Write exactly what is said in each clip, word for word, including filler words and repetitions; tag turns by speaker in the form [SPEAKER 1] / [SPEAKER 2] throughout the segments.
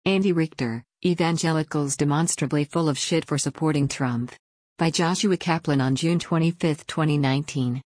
[SPEAKER 1] Andy Richter, Evangelicals Demonstrably Full of Shit for Supporting Trump. By Joshua Kaplan on June twenty-fifth, twenty nineteen.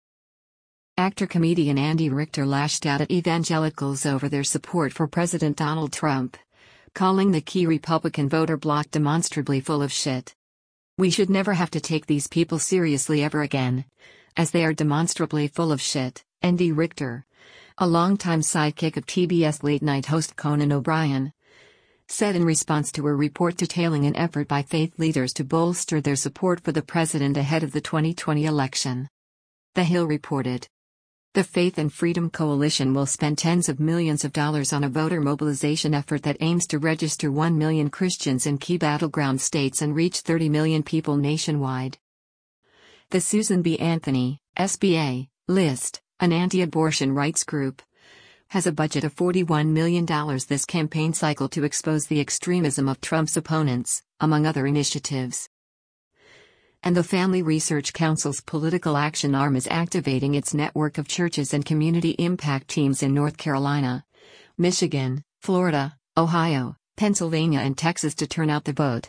[SPEAKER 1] Actor-comedian Andy Richter lashed out at evangelicals over their support for President Donald Trump, calling the key Republican voter bloc demonstrably full of shit. "We should never have to take these people seriously ever again, as they are demonstrably full of shit," Andy Richter, a longtime sidekick of T B S late-night host Conan O'Brien, said in response to a report detailing an effort by faith leaders to bolster their support for the president ahead of the twenty twenty election. The Hill reported. The Faith and Freedom Coalition will spend tens of millions of dollars on a voter mobilization effort that aims to register one million Christians in key battleground states and reach thirty million people nationwide. The Susan B. Anthony, S B A, list, an anti-abortion rights group, has a budget of forty-one million dollars this campaign cycle to expose the extremism of Trump's opponents, among other initiatives. And the Family Research Council's political action arm is activating its network of churches and community impact teams in North Carolina, Michigan, Florida, Ohio, Pennsylvania and Texas to turn out the vote.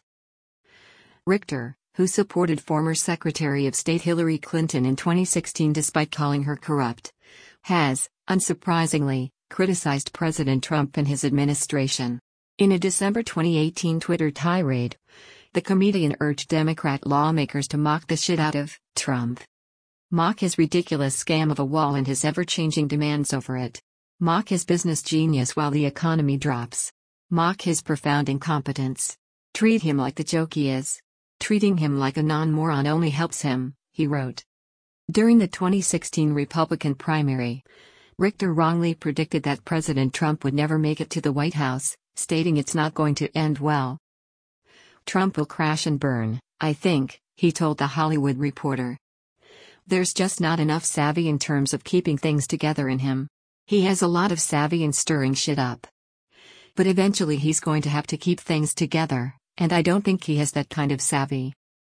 [SPEAKER 1] Richter, who supported former Secretary of State Hillary Clinton in twenty sixteen despite calling her corrupt, has, unsurprisingly, criticized President Trump and his administration. In a December twenty eighteen Twitter tirade, the comedian urged Democrat lawmakers to mock the shit out of Trump. Mock his ridiculous scam of a wall and his ever-changing demands over it. Mock his business genius while the economy drops. Mock his profound incompetence. Treat him like the joke he is. Treating him like a non-moron only helps him, he wrote. During the twenty sixteen Republican primary, Richter wrongly predicted that President Trump would never make it to the White House, stating it's not going to end well. "Trump will crash and burn, I think," he told The Hollywood Reporter. "There's just not enough savvy in terms of keeping things together in him. He has a lot of savvy in stirring shit up. But eventually he's going to have to keep things together, and I don't think he has that kind of savvy."